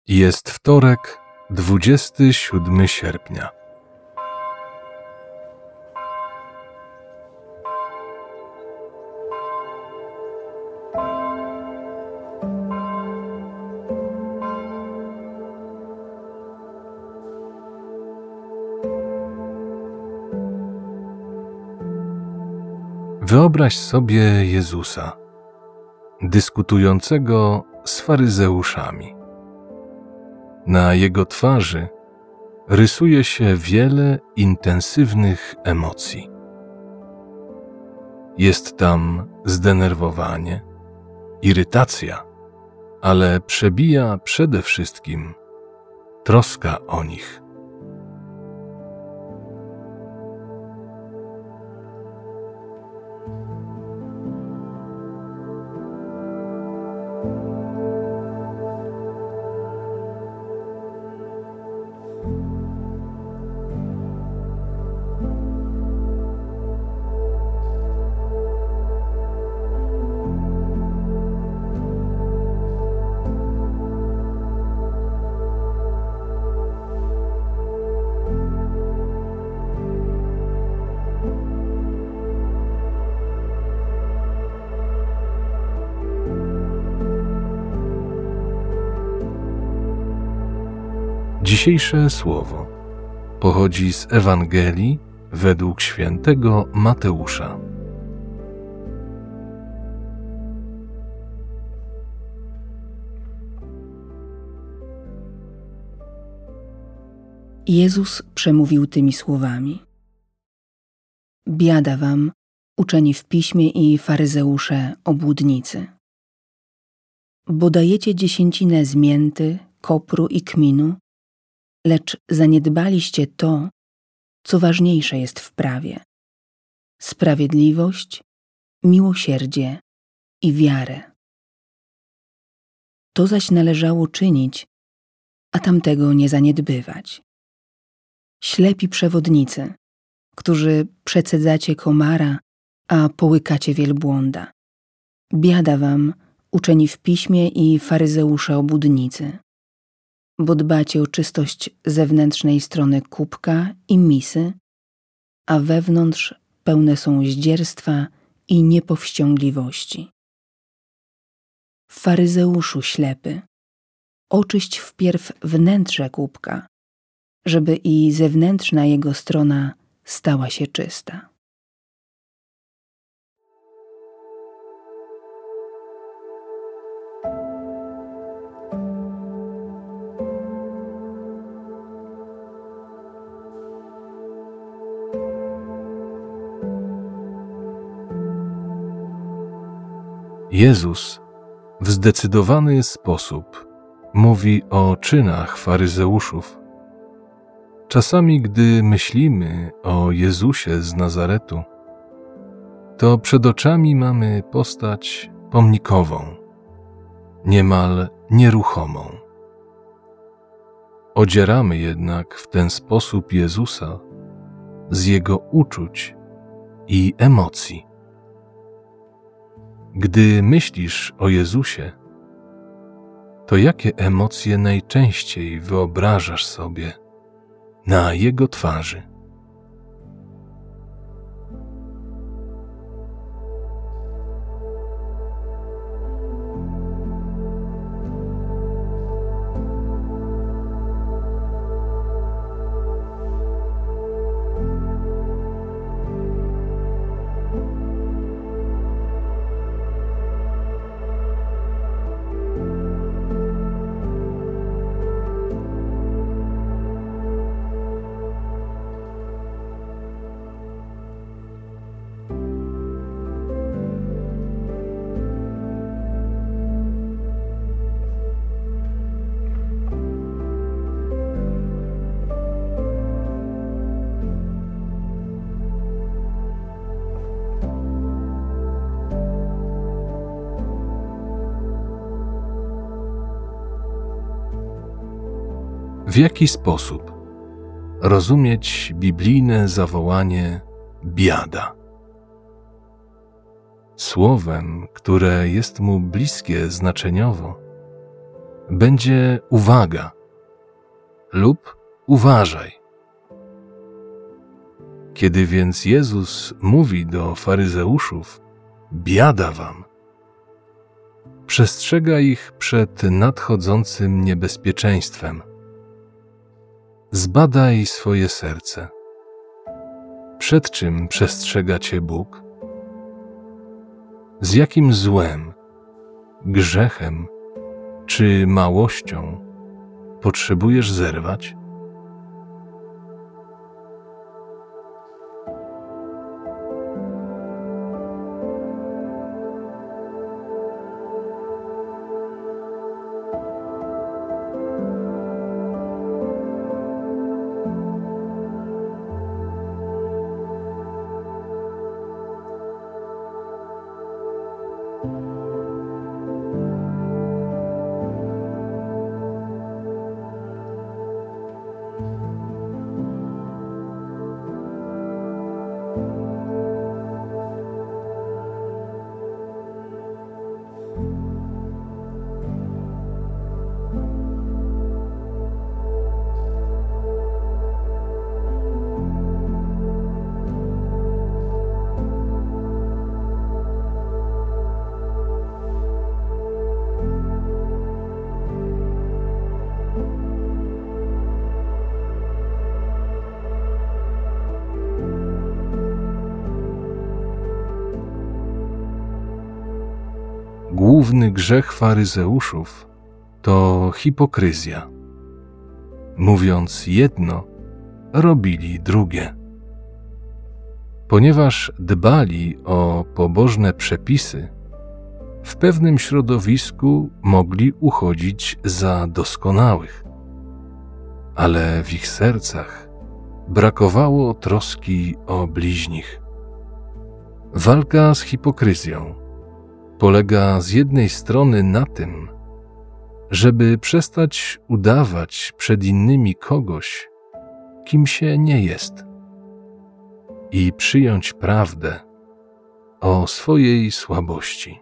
Jest wtorek, 27 sierpnia. Wyobraź sobie Jezusa, dyskutującego z faryzeuszami. Na jego twarzy rysuje się wiele intensywnych emocji. Jest tam zdenerwowanie, irytacja, ale przebija przede wszystkim troska o nich. Dzisiejsze słowo pochodzi z Ewangelii według świętego Mateusza. Jezus przemówił tymi słowami: Biada wam, uczeni w piśmie i faryzeusze, obłudnicy, bo dajecie dziesięcinę z mięty, kopru i kminu, lecz zaniedbaliście to, co ważniejsze jest w prawie: sprawiedliwość, miłosierdzie i wiarę. To zaś należało czynić, a tamtego nie zaniedbywać. Ślepi przewodnicy, którzy przecedzacie komara, a połykacie wielbłąda. Biada wam, uczeni w piśmie i faryzeusze obłudnicy, bo dbacie o czystość zewnętrznej strony kubka i misy, a wewnątrz pełne są zdzierstwa i niepowściągliwości. Faryzeuszu ślepy, oczyść wpierw wnętrze kubka, żeby i zewnętrzna jego strona stała się czysta. Jezus w zdecydowany sposób mówi o czynach faryzeuszów. Czasami, gdy myślimy o Jezusie z Nazaretu, to przed oczami mamy postać pomnikową, niemal nieruchomą. Odzieramy jednak w ten sposób Jezusa z Jego uczuć i emocji. Gdy myślisz o Jezusie, to jakie emocje najczęściej wyobrażasz sobie na Jego twarzy? W jaki sposób rozumieć biblijne zawołanie biada? Słowem, które jest mu bliskie znaczeniowo, będzie uwaga lub uważaj. Kiedy więc Jezus mówi do faryzeuszów: biada wam, przestrzega ich przed nadchodzącym niebezpieczeństwem. Zbadaj swoje serce. Przed czym przestrzega cię Bóg? Z jakim złem, grzechem czy małością potrzebujesz zerwać? Główny grzech faryzeuszów to hipokryzja. Mówiąc jedno, robili drugie. Ponieważ dbali o pobożne przepisy, w pewnym środowisku mogli uchodzić za doskonałych, ale w ich sercach brakowało troski o bliźnich. Walka z hipokryzją polega z jednej strony na tym, żeby przestać udawać przed innymi kogoś, kim się nie jest, i przyjąć prawdę o swojej słabości.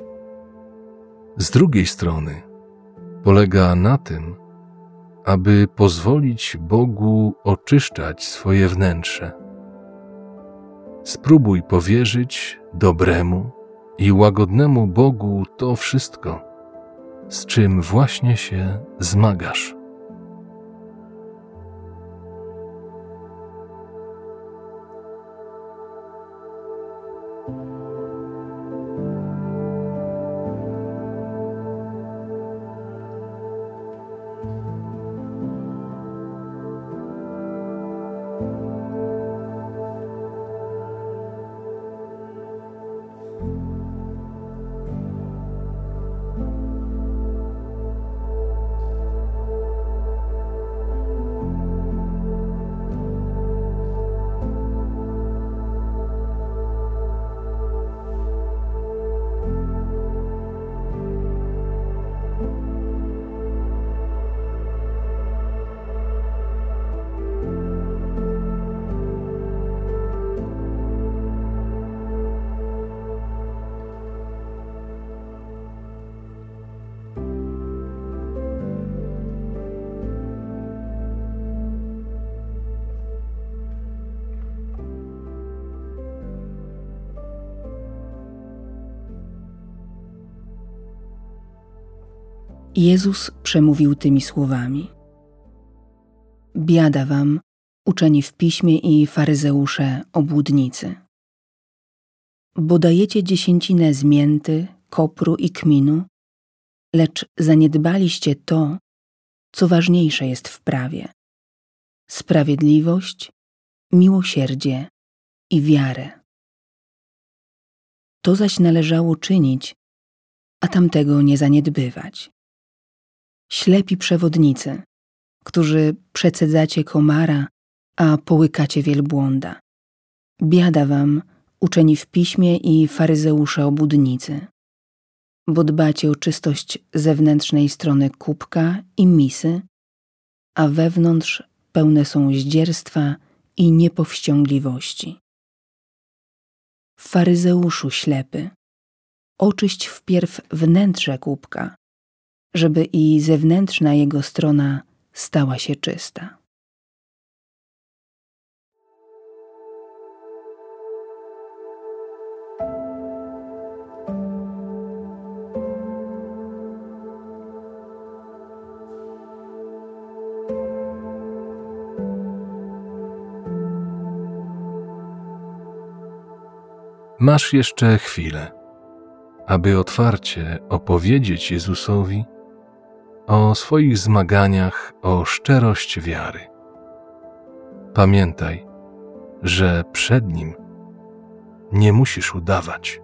Z drugiej strony polega na tym, aby pozwolić Bogu oczyszczać swoje wnętrze. Spróbuj powierzyć dobremu i łagodnemu Bogu to wszystko, z czym właśnie się zmagasz. Jezus przemówił tymi słowami: biada wam, uczeni w piśmie i faryzeusze obłudnicy, bo dajecie dziesięcinę z mięty, kopru i kminu, lecz zaniedbaliście to, co ważniejsze jest w prawie: sprawiedliwość, miłosierdzie i wiarę. To zaś należało czynić, a tamtego nie zaniedbywać. Ślepi przewodnicy, którzy przecedzacie komara, a połykacie wielbłąda. Biada wam, uczeni w piśmie i faryzeusze obłudnicy, bo dbacie o czystość zewnętrznej strony kubka i misy, a wewnątrz pełne są zdzierstwa i niepowściągliwości. Faryzeuszu ślepy, oczyść wpierw wnętrze kubka, żeby i zewnętrzna jego strona stała się czysta. Masz jeszcze chwilę, aby otwarcie opowiedzieć Jezusowi o swoich zmaganiach o szczerość wiary. Pamiętaj, że przed Nim nie musisz udawać.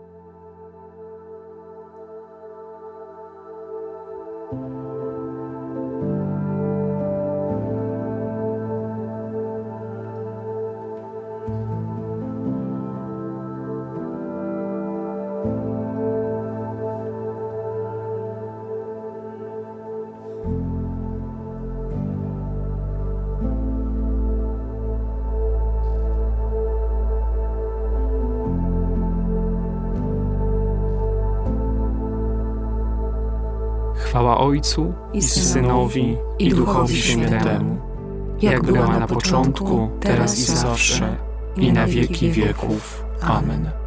Chwała Ojcu i Synowi, i Duchowi Świętemu, jak była na początku, teraz i zawsze, i na wieki wieków. Amen.